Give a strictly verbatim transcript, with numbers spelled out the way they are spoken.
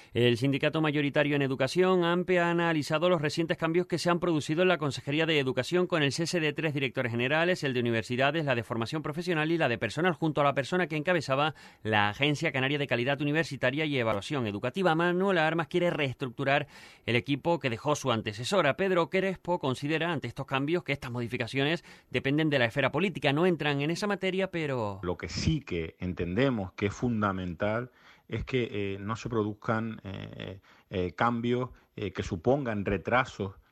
El sindicato mayoritario en educación, AMPE, ha analizado los recientes cambios que se han producido en la Consejería de Educación con el cese de tres directores generales, el de universidades, la de formación profesional y la de personal, junto a la persona que encabezaba la Agencia Canaria de Calidad Universitaria y Evaluación Educativa. Manuela Armas quiere reestructurar el equipo que dejó su antecesora. Pedro Crespo considera, ante estos cambios, que estas modificaciones dependen de la esfera política. No entran en esa materia, pero... Lo que sí que entendemos que es fundamental es que eh, no se produzcan eh, eh, cambios eh, que supongan retrasos